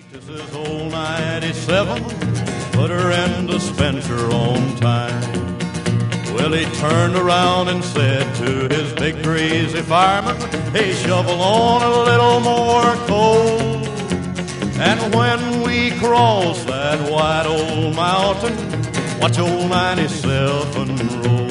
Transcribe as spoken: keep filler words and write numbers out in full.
This is old ninety-seven, put her in dispenser on time. Well, he turned around and said to his big greasy fireman, hey, shovel on a little more coal. And when we cross that white old mountain, watch old ninety-seven roll.